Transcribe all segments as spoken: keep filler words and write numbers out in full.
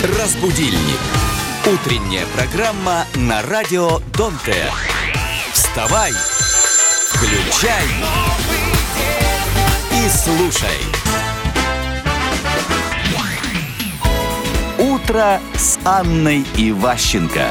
Разбудильник. Утренняя программа на радио Донте. Вставай, включай и слушай. Утро с Анной Иващенко.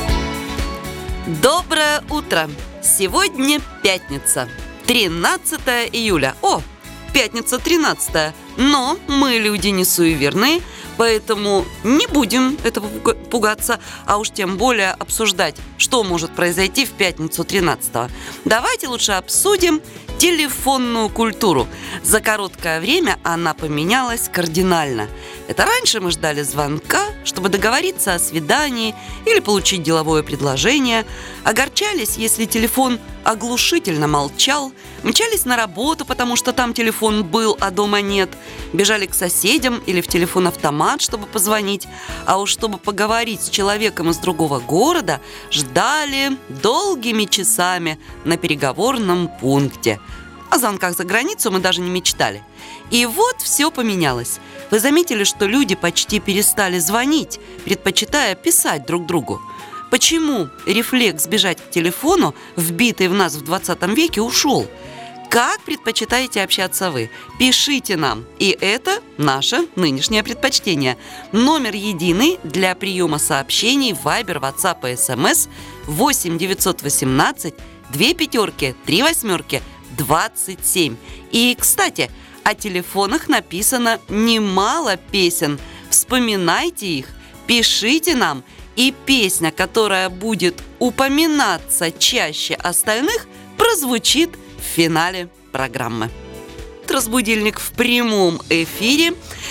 Доброе утро! Сегодня пятница, тринадцатое июля. О, пятница тринадцатое. Но мы люди не суеверные, поэтому не будем этого пугаться, а уж тем более обсуждать, что может произойти в пятницу тринадцатого. Давайте лучше обсудим телефонную культуру. За короткое время она поменялась кардинально. Это раньше мы ждали звонка, чтобы договориться о свидании или получить деловое предложение, огорчались, если телефон оглушительно молчал, мчались на работу, потому что там телефон был, а дома нет, бежали к соседям или в телефон-автомат, чтобы позвонить, а уж чтобы поговорить с человеком из другого города, ждали долгими часами на переговорном пункте. О звонках за границу мы даже не мечтали. И вот все поменялось. Вы заметили, что люди почти перестали звонить, предпочитая писать друг другу? Почему рефлекс бежать к телефону, вбитый в нас в двадцатом веке, ушел? Как предпочитаете общаться вы? Пишите нам. И это наше нынешнее предпочтение. Номер единый для приема сообщений в Viber, WhatsApp и эс эм эс восемь девятьсот восемнадцать две пятерки три восьмерки двадцать семь. И, кстати, о телефонах написано немало песен. Вспоминайте их, пишите нам, и песня, которая будет упоминаться чаще остальных, прозвучит в финале программы. Разбудильник в прямом эфире.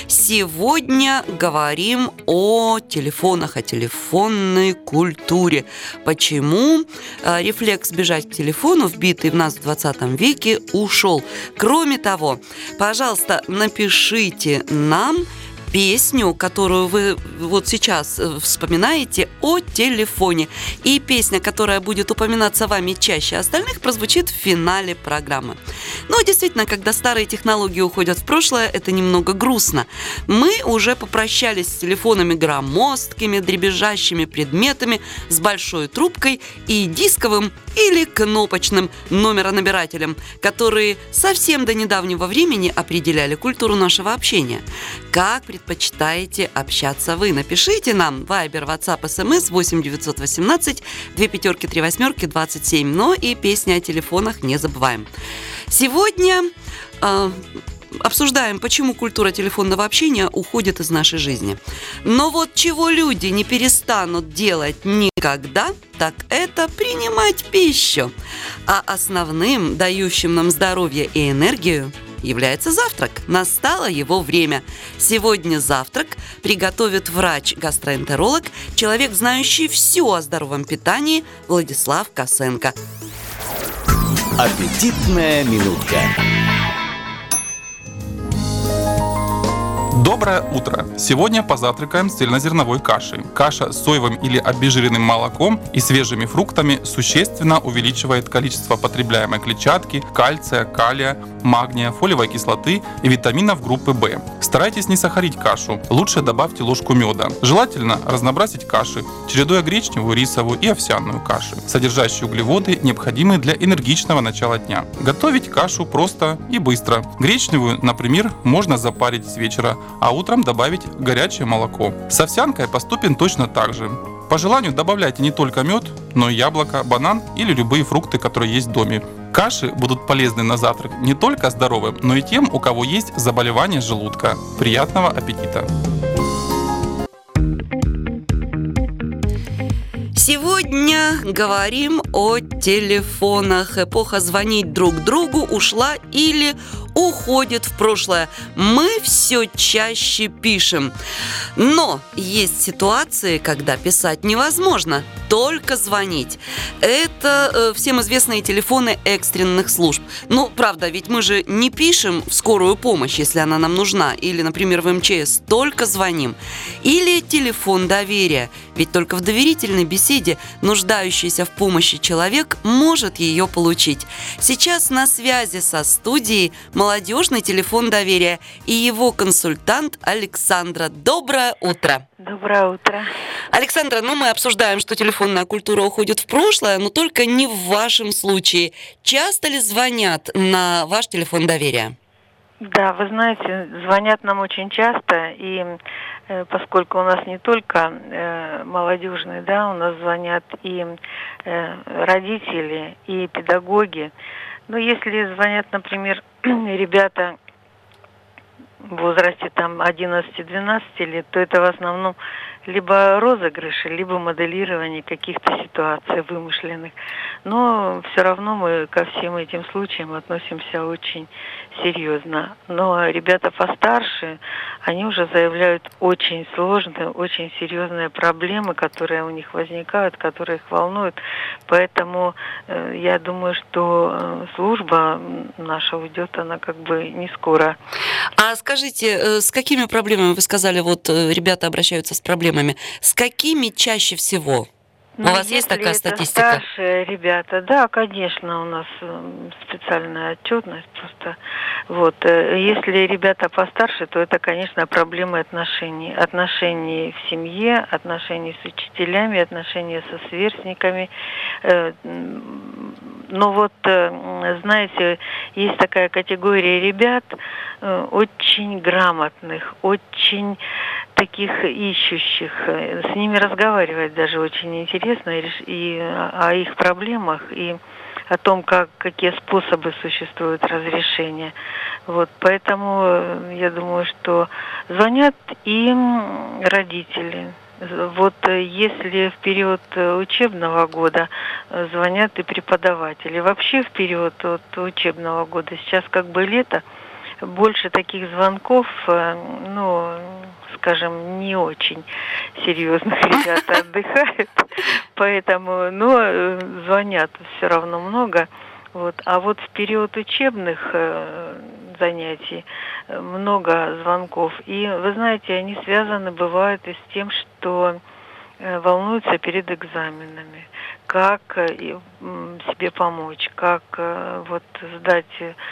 Сегодня говорим о телефонах, о телефонной культуре. Почему э, рефлекс бежать к телефону, вбитый в нас в двадцатом веке, ушел? Кроме того, пожалуйста, напишите нам песню, которую вы вот сейчас вспоминаете о телефоне. И песня, которая будет упоминаться вами чаще остальных, прозвучит в финале программы. Но действительно, когда старые технологии уходят в прошлое, это немного грустно. Мы уже попрощались с телефонами громоздкими, дребезжащими предметами, с большой трубкой и дисковым или кнопочным номеронабирателем, которые совсем до недавнего времени определяли культуру нашего общения. Как предпочитаете общаться вы? Напишите нам Viber, WhatsApp, эс эм эс восемь девятьсот восемнадцать две пятерки три восьмерки двадцать семь. Но и песни о телефонах не забываем. Сегодня э, обсуждаем, почему культура телефонного общения уходит из нашей жизни. Но вот чего люди не перестанут делать никогда, так это принимать пищу. А основным, дающим нам здоровье и энергию, является завтрак. Настало его время. Сегодня завтрак приготовит врач-гастроэнтеролог, человек, знающий все о здоровом питании, Владислав Косенко. Аппетитная минутка. Доброе утро! Сегодня позавтракаем с цельнозерновой кашей. Каша с соевым или обезжиренным молоком и свежими фруктами существенно увеличивает количество потребляемой клетчатки, кальция, калия, магния, фолиевой кислоты и витаминов группы В. Старайтесь не сахарить кашу, лучше добавьте ложку меда. Желательно разнообразить каши, чередуя гречневую, рисовую и овсяную каши, содержащие углеводы, необходимые для энергичного начала дня. Готовить кашу просто и быстро. Гречневую, например, можно запарить с вечера, а утром добавить горячее молоко. С овсянкой поступим точно так же. По желанию добавляйте не только мед, но и яблоко, банан или любые фрукты, которые есть в доме. Каши будут полезны на завтрак не только здоровым, но и тем, у кого есть заболевание желудка. Приятного аппетита! Сегодня говорим о телефонах. Эпоха звонить друг другу ушла или уходит в прошлое. Мы все чаще пишем. Но есть ситуации, когда писать невозможно, только звонить. Это э, всем известные телефоны экстренных служб. Ну, правда, ведь мы же не пишем в скорую помощь, если она нам нужна, или, например, в эм че эс, только звоним. Или телефон доверия, ведь только в доверительной беседе нуждающийся в помощи человек может ее получить. Сейчас на связи со студией молодежный телефон доверия и его консультант Александра. Доброе утро! Доброе утро. Александра, ну мы обсуждаем, что телефонная культура уходит в прошлое, но только не в вашем случае. Часто ли звонят на ваш телефон доверия? Да, вы знаете, звонят нам очень часто, и э, поскольку у нас не только э, молодежные, да, у нас звонят и э, родители, и педагоги. Но если звонят, например, ребята в возрасте там одиннадцати-двенадцати лет, то это в основном либо розыгрыши, либо моделирование каких-то ситуаций вымышленных. Но все равно мы ко всем этим случаям относимся очень серьезно. Но ребята постарше, они уже заявляют очень сложные, очень серьезные проблемы, которые у них возникают, которые их волнуют. Поэтому э, я думаю, что э, служба наша уйдет, она как бы не скоро. А скажите, э, с какими проблемами, вы сказали, вот э, ребята обращаются с проблемами, с какими чаще всего? Ну, у вас есть такая это статистика? Старшие ребята, да, конечно, у нас специальная отчетность просто. Вот, если ребята постарше, то это, конечно, проблемы отношений, отношений в семье, отношений с учителями, отношения со сверстниками. Но вот, знаете, есть такая категория ребят, очень грамотных, очень таких ищущих. С ними разговаривать даже очень интересно, и о их проблемах, и о том, как, какие способы существуют разрешения. Вот, поэтому я думаю, что звонят им родители. Вот если в период учебного года звонят и преподаватели, вообще в период от учебного года, сейчас как бы лето, больше таких звонков, ну, скажем, не очень серьезных ребята отдыхают, поэтому, но звонят все равно много. Вот. А вот в период учебных э, занятий много звонков. И, вы знаете, они связаны бывают и с тем, что э, волнуются перед экзаменами. Как э, себе помочь, как э, вот сдать.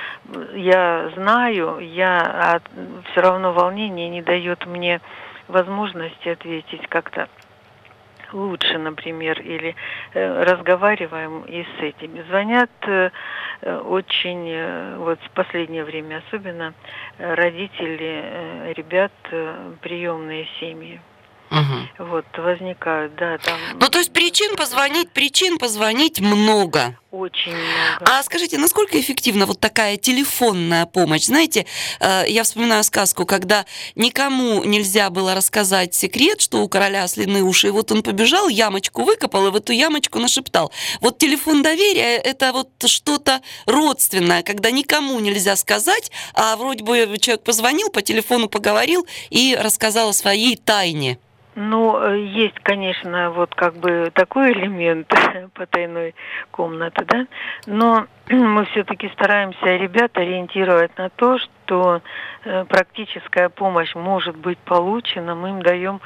Я знаю, я, а все равно волнение не дает мне возможности ответить как-то лучше, например, или э, разговариваем и с этими. Звонят э, очень, э, вот в последнее время особенно, э, родители э, ребят, э, приемные семьи. Угу. Вот, возникают, да, там... Ну, то есть причин позвонить, причин позвонить много. Очень много. А скажите, насколько эффективна вот такая телефонная помощь? Знаете, я вспоминаю сказку, когда никому нельзя было рассказать секрет, что у короля ослиные уши, и вот он побежал, ямочку выкопал и в эту ямочку нашептал. Вот телефон доверия – это вот что-то родственное, когда никому нельзя сказать, а вроде бы человек позвонил, по телефону поговорил и рассказал о своей тайне. Ну, есть, конечно, вот как бы такой элемент потайной комнаты, да, но мы все-таки стараемся ребят ориентировать на то, что практическая помощь может быть получена, мы им даем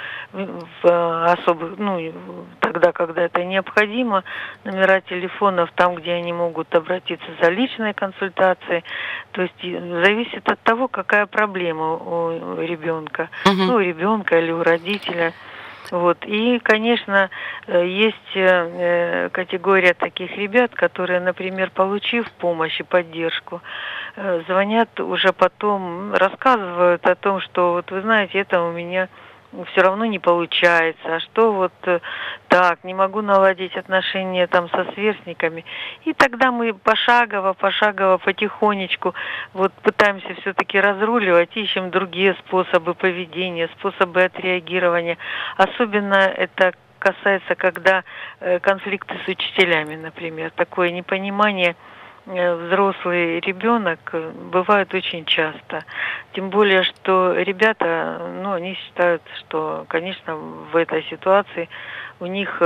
в особых, ну, тогда, когда это необходимо, номера телефонов там, где они могут обратиться за личной консультацией, то есть зависит от того, какая проблема у ребенка, uh-huh. ну, у ребенка или у родителя. Вот. И, конечно, есть категория таких ребят, которые, например, получив помощь и поддержку, звонят уже потом, рассказывают о том, что, вот вы знаете, это у меня все равно не получается, а что вот так, не могу наладить отношения там со сверстниками. И тогда мы пошагово, пошагово, потихонечку вот пытаемся все-таки разруливать, ищем другие способы поведения, способы отреагирования. Особенно это касается, когда конфликты с учителями, например, такое непонимание взрослый ребенок бывает очень часто. Тем более, что ребята, ну, они считают, что, конечно, в этой ситуации у них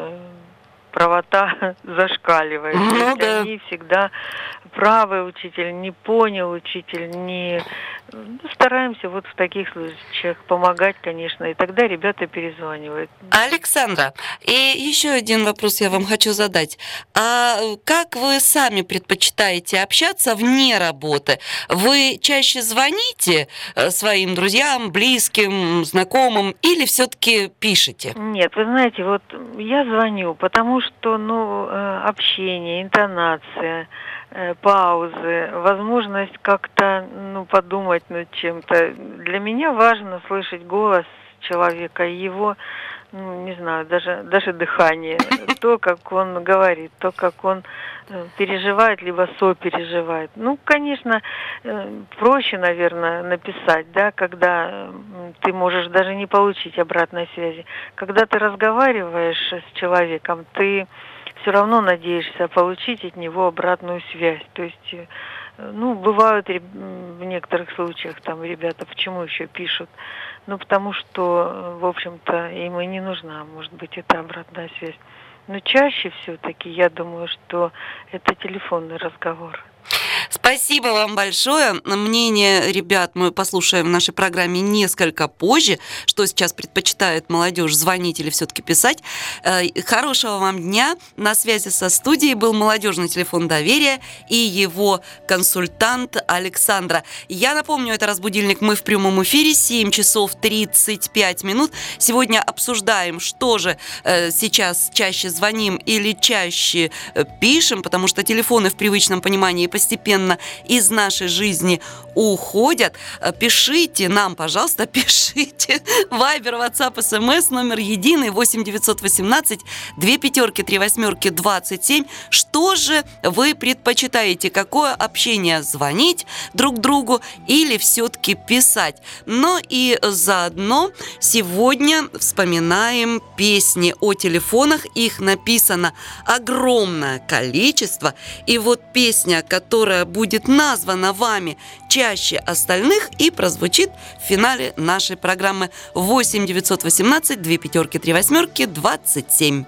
правота зашкаливает. Ну, да. Они всегда правы, учитель не понял, учитель не Ну, стараемся вот в таких случаях помогать, конечно, и тогда ребята перезванивают. Александра, и еще один вопрос я вам хочу задать. А как вы сами предпочитаете общаться вне работы? Вы чаще звоните своим друзьям, близким, знакомым или все-таки пишете? Нет, вы знаете, вот я звоню, потому что, ну, общение, интонация, паузы, возможность как-то, ну, подумать над чем-то. Для меня важно слышать голос человека, его, ну, не знаю, даже, даже дыхание, то, как он говорит, то, как он переживает, либо сопереживает. Ну, конечно, проще, наверное, написать, да, когда ты можешь даже не получить обратной связи. Когда ты разговариваешь с человеком, ты все равно надеешься получить от него обратную связь. То есть, ну, бывают в некоторых случаях там ребята, почему еще пишут? Ну, потому что, в общем-то, им и не нужна, может быть, эта обратная связь. Но чаще все-таки, я думаю, что это телефонный разговор. Спасибо вам большое. Мнение ребят мы послушаем в нашей программе несколько позже. Что сейчас предпочитает молодежь, звонить или все-таки писать. Хорошего вам дня. На связи со студией был молодежный телефон доверия и его консультант Александра. Я напомню, это «Разбудильник». Мы в прямом эфире. семь часов тридцать пять минут. Сегодня обсуждаем, что же сейчас чаще звоним или чаще пишем, потому что телефоны в привычном понимании постепенно из нашей жизни уходят. Пишите нам, пожалуйста, пишите. Вайбер, WhatsApp, СМС, номер единый восемь девятьсот восемнадцать две пятерки три восьмерки двадцать семь. Что же вы предпочитаете? Какое общение? Звонить друг другу или все-таки писать? Но и заодно сегодня вспоминаем песни о телефонах. Их написано огромное количество. И вот песня, которая будет названа вами чаще остальных и прозвучит в финале нашей программы восемь девятьсот восемнадцать две пятерки три восьмерки двадцать семь.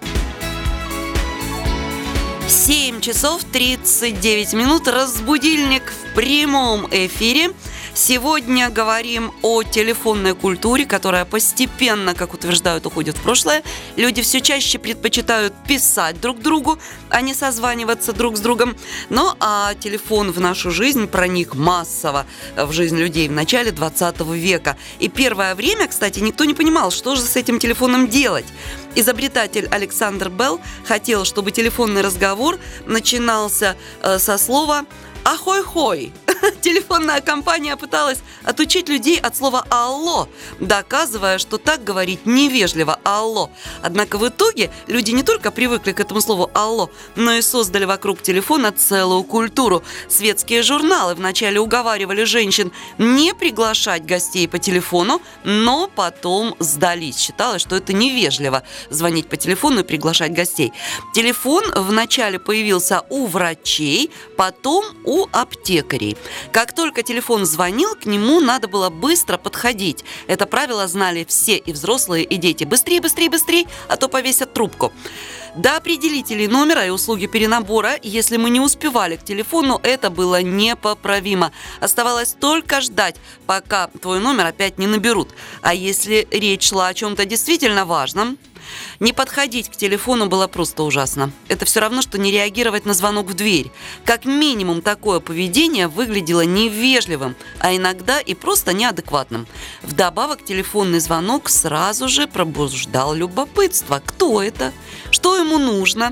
семь часов тридцать девять минут. Разбудильник в прямом эфире. Сегодня говорим о телефонной культуре, которая постепенно, как утверждают, уходит в прошлое. Люди все чаще предпочитают писать друг другу, а не созваниваться друг с другом. Ну, а телефон в нашу жизнь проник массово в жизнь людей в начале двадцатого века. И первое время, кстати, никто не понимал, что же с этим телефоном делать. Изобретатель Александр Белл хотел, чтобы телефонный разговор начинался э, со слова «Ахой-хой». Телефонная компания пыталась отучить людей от слова «алло», доказывая, что так говорить невежливо «алло». Однако в итоге люди не только привыкли к этому слову «алло», но и создали вокруг телефона целую культуру. Светские журналы вначале уговаривали женщин не приглашать гостей по телефону, но потом сдались. Считалось, что это невежливо звонить по телефону и приглашать гостей. Телефон вначале появился у врачей, потом у аптекарей. Как только телефон звонил, к нему надо было быстро подходить. Это правило знали все, и взрослые, и дети. Быстрее, быстрее, быстрее, а то повесят трубку. До определителей номера и услуги перенабора, если мы не успевали к телефону, это было непоправимо. Оставалось только ждать, пока твой номер опять не наберут. А если речь шла о чем-то действительно важном, не подходить к телефону было просто ужасно. Это все равно, что не реагировать на звонок в дверь. Как минимум, такое поведение выглядело невежливым, а иногда и просто неадекватным. Вдобавок, телефонный звонок сразу же пробуждал любопытство. Кто это? Что ему нужно?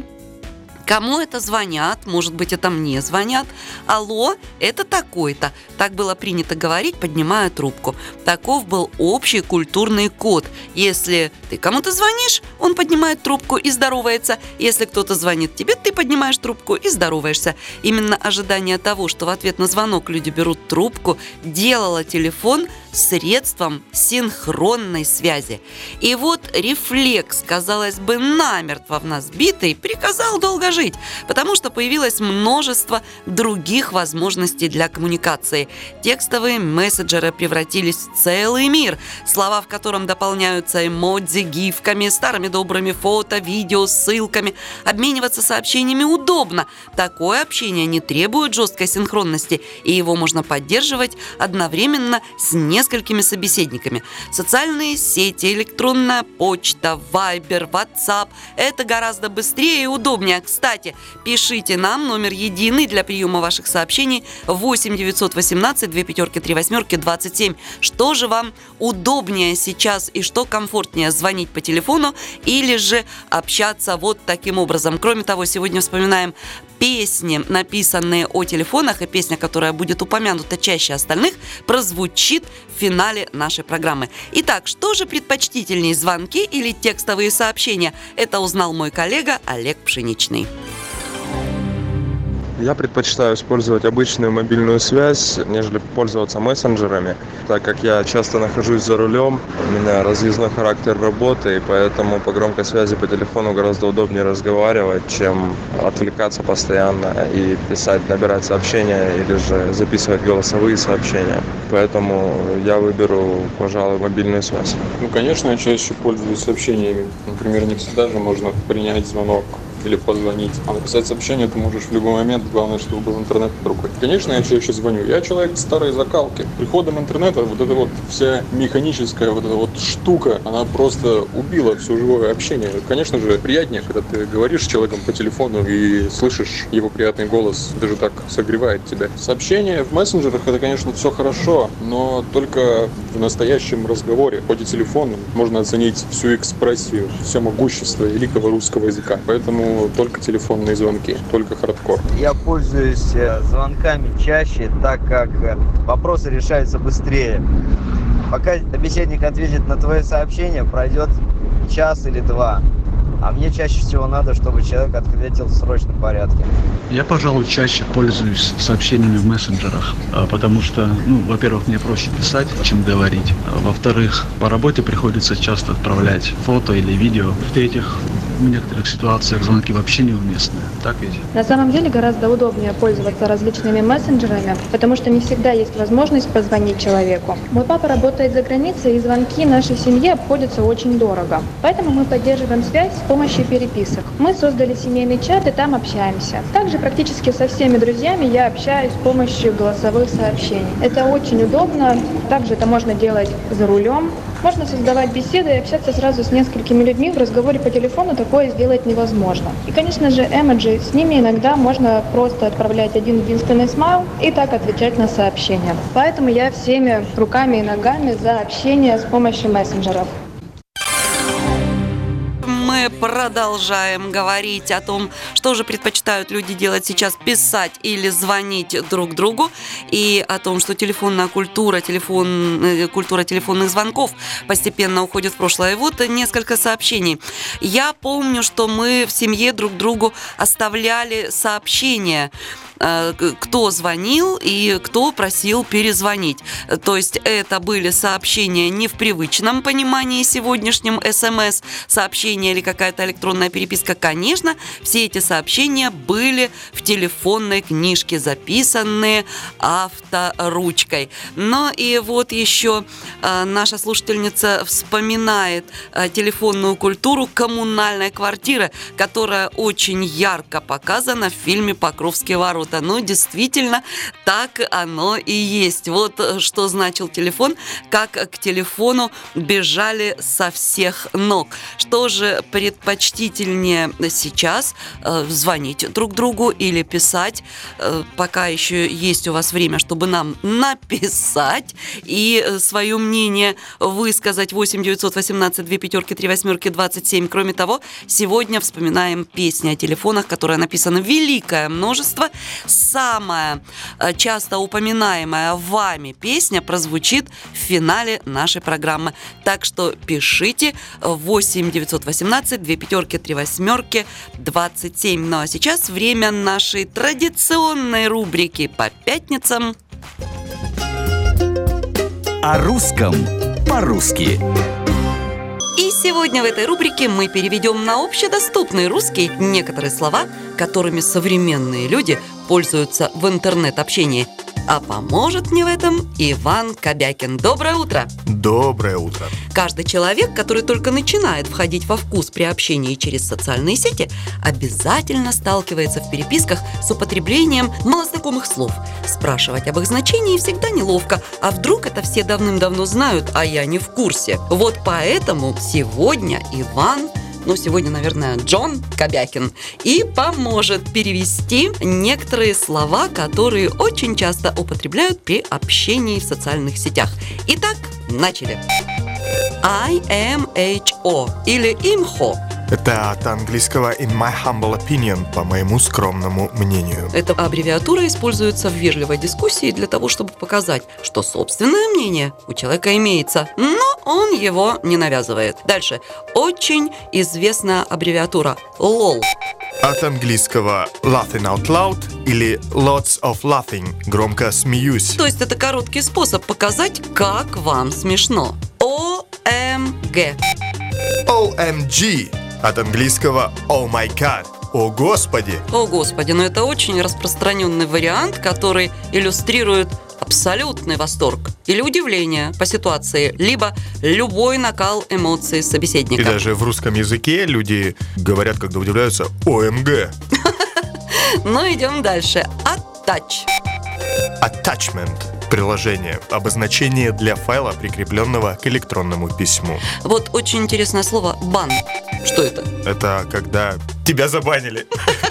Кому это звонят? Может быть, это мне звонят? Алло, это такой-то. Так было принято говорить, поднимая трубку. Таков был общий культурный код. Если ты кому-то звонишь, он поднимает трубку и здоровается. Если кто-то звонит тебе, ты поднимаешь трубку и здороваешься. Именно ожидание того, что в ответ на звонок люди берут трубку, делало телефон средством синхронной связи. И вот рефлекс, казалось бы, намертво в нас битый, приказал долго жить, потому что появилось множество других возможностей для коммуникации. Текстовые мессенджеры превратились в целый мир, слова в котором дополняются эмодзи, гифками, старыми добрыми фото, видео, ссылками. Обмениваться сообщениями удобно. Такое общение не требует жесткой синхронности, и его можно поддерживать одновременно с несколькими собеседниками. Социальные сети, электронная почта, Viber, WhatsApp – это гораздо быстрее и удобнее. Кстати, пишите нам, номер единый для приема ваших сообщений восемь девятьсот восемнадцать две пятерки три восьмерки двадцать семь. Что же вам удобнее сейчас и что комфортнее, звонить по телефону или же общаться вот таким образом? Кроме того, сегодня вспоминаем песни, написанные о телефонах, и песня, которая будет упомянута чаще остальных, прозвучит в финале нашей программы. Итак, что же предпочтительнее, звонки или текстовые сообщения? Это узнал мой коллега Олег Пшеничный. Я предпочитаю использовать обычную мобильную связь, нежели пользоваться мессенджерами, так как я часто нахожусь за рулем, у меня разъездной характер работы, и поэтому по громкой связи по телефону гораздо удобнее разговаривать, чем отвлекаться постоянно и писать, набирать сообщения или же записывать голосовые сообщения. Поэтому я выберу, пожалуй, мобильную связь. Ну, конечно, я чаще пользуюсь сообщениями. Например, не всегда же можно принять звонок или позвонить. А написать сообщение ты можешь в любой момент, главное, чтобы был интернет под рукой. Конечно, я чаще звоню. Я человек старой закалки. Приходом интернета вот эта вот вся механическая вот эта вот штука, она просто убила все живое общение. Конечно же, приятнее, когда ты говоришь с человеком по телефону и слышишь его приятный голос, даже так согревает тебя. Сообщения в мессенджерах — это, конечно, все хорошо, но только в настоящем разговоре. По телефону можно оценить всю экспрессию, все могущество великого русского языка. Поэтому только телефонные звонки, только хардкор. Я пользуюсь звонками чаще, так как вопросы решаются быстрее. Пока собеседник ответит на твое сообщение, пройдет час или два. А мне чаще всего надо, чтобы человек ответил в срочном порядке. Я, пожалуй, чаще пользуюсь сообщениями в мессенджерах, потому что, ну, во-первых, мне проще писать, чем говорить. Во-вторых, по работе приходится часто отправлять фото или видео. В-третьих, в некоторых ситуациях звонки вообще неуместны. Так ведь? На самом деле гораздо удобнее пользоваться различными мессенджерами, потому что не всегда есть возможность позвонить человеку. Мой папа работает за границей, и звонки нашей семье обходятся очень дорого. Поэтому мы поддерживаем связь с помощью переписок. Мы создали семейный чат и там общаемся. Также практически со всеми друзьями я общаюсь с помощью голосовых сообщений. Это очень удобно. Также это можно делать за рулем. Можно создавать беседы и общаться сразу с несколькими людьми. В разговоре по телефону такое сделать невозможно. И, конечно же, эмоджи. С ними иногда можно просто отправлять один единственный смайл и так отвечать на сообщения. Поэтому я всеми руками и ногами за общение с помощью мессенджеров. Мы продолжаем говорить о том, что же предпочитают люди делать сейчас, писать или звонить друг другу, и о том, что телефонная культура, телефон, культура телефонных звонков постепенно уходит в прошлое. И вот несколько сообщений. Я помню, что мы в семье друг другу оставляли сообщения, кто звонил и кто просил перезвонить. То есть это были сообщения не в привычном понимании сегодняшнем смс, сообщения или какая-то электронная переписка. Конечно, все эти сообщения были в телефонной книжке, записанные авторучкой. Но и вот еще наша слушательница вспоминает телефонную культуру коммунальной квартиры, которая очень ярко показана в фильме «Покровские ворота». Ну, действительно, так оно и есть. Вот что значил телефон, как к телефону бежали со всех ног. Что же предпочтительнее сейчас, звонить друг другу или писать, пока еще есть у вас время, чтобы нам написать и свое мнение высказать. Восемь девятьсот восемнадцать две пятерки три восьмерки двадцать семь. Кроме того, сегодня вспоминаем песни о телефонах, которые написано великое множество. Самая часто упоминаемая вами песня прозвучит в финале нашей программы. Так что пишите восемь девятьсот восемнадцать две пятерки три восьмерки двадцать семь. Ну а сейчас время нашей традиционной рубрики по пятницам. О русском по-русски. И сегодня в этой рубрике мы переведем на общедоступный русский некоторые слова, которыми современные люди пользуются в интернет-общении. А поможет мне в этом Иван Кобякин. Доброе утро! Доброе утро! Каждый человек, который только начинает входить во вкус при общении через социальные сети, обязательно сталкивается в переписках с употреблением малознакомых слов. Спрашивать об их значении всегда неловко, а вдруг это все давным-давно знают, а я не в курсе. Вот поэтому сегодня Иван... Ну, сегодня, наверное, Джон Кобякин, и поможет перевести некоторые слова, которые очень часто употребляют при общении в социальных сетях. Итак, начали. I M H O или имхо. Это от английского in my humble opinion, по моему скромному мнению. Эта аббревиатура используется в вежливой дискуссии для того, чтобы показать, что собственное мнение у человека имеется, но он его не навязывает. Дальше. Очень известная аббревиатура лол. От английского laughing out loud или lots of laughing, громко смеюсь. То есть это короткий способ показать, как вам смешно. О Эм Гэ. О Эм Джи. От английского oh my god, о господи. О господи, но это очень распространенный вариант, который иллюстрирует абсолютный восторг или удивление по ситуации, либо любой накал эмоций собеседника. И даже в русском языке люди говорят, когда удивляются, о эм гэ. Ну, идем дальше. Attach. Attachment. Приложение. Обозначение для файла, прикрепленного к электронному письму. Вот очень интересное слово «бан». Что это? Это когда тебя забанили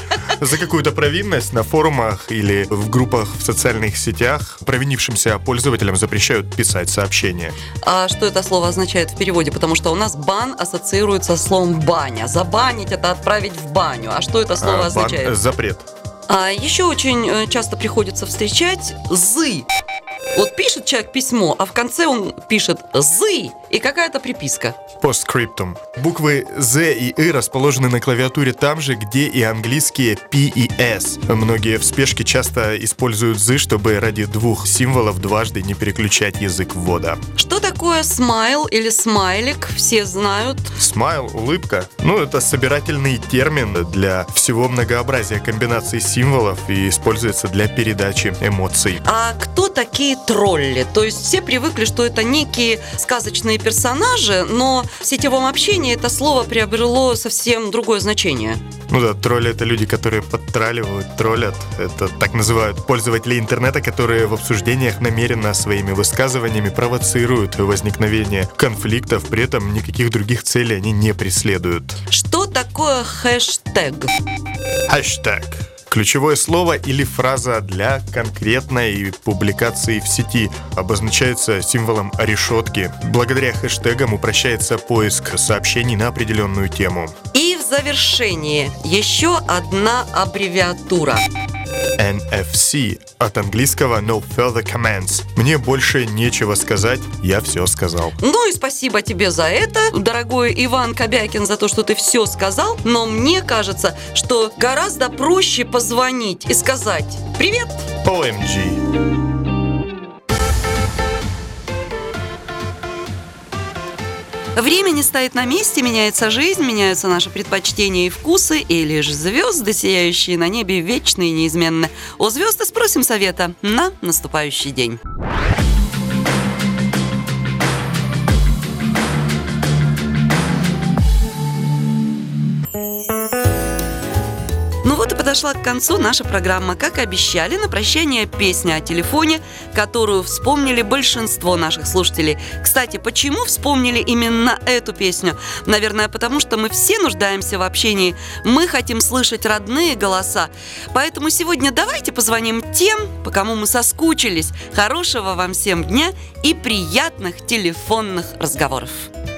за какую-то провинность на форумах или в группах в социальных сетях. Провинившимся пользователям запрещают писать сообщения. А что это слово означает в переводе? Потому что у нас бан ассоциируется с словом «баня». Забанить – это отправить в баню. А что это слово А, бан, означает? э, запрет. А еще очень часто приходится встречать «зы». Вот пишет человек письмо, а в конце он пишет «зы» и какая-то приписка. Постскриптум. Буквы «з» и «ы» расположены на клавиатуре там же, где и английские «пи» и «с». Многие в спешке часто используют «зы», чтобы ради двух символов дважды не переключать язык ввода. Что такое смайл или смайлик? Все знают. Смайл, улыбка. Ну, это собирательный термин для всего многообразия комбинаций символов и используется для передачи эмоций. А кто такие тролли? То есть все привыкли, что это некие сказочные персонажи, но в сетевом общении это слово приобрело совсем другое значение. Ну да, тролли — это люди, которые подтраливают, троллят. Это так называют пользователи интернета, которые в обсуждениях намеренно своими высказываниями провоцируют возникновение конфликтов, при этом никаких других целей они не преследуют. Что такое хэштег? Хэштег. Ключевое слово или фраза для конкретной публикации в сети обозначается символом решетки. Благодаря хэштегам упрощается поиск сообщений на определенную тему. И в завершении еще одна аббревиатура. эн эф си. От английского No Further Comments. Мне больше нечего сказать, я все сказал. Ну и спасибо тебе за это, дорогой Иван Кобякин, за то, что ты все сказал. Но мне кажется, что гораздо проще позвонить и сказать «Привет!» о эм джи. Время не стоит на месте, меняется жизнь, меняются наши предпочтения и вкусы, и лишь звезды, сияющие на небе, вечны и неизменны. У звезд и спросим совета на наступающий день. Ну вот и подошла к концу наша программа. Как и обещали, на прощание песня о телефоне, которую вспомнили большинство наших слушателей. Кстати, почему вспомнили именно эту песню? Наверное, потому что мы все нуждаемся в общении. Мы хотим слышать родные голоса. Поэтому сегодня давайте позвоним тем, по кому мы соскучились. Хорошего вам всем дня и приятных телефонных разговоров.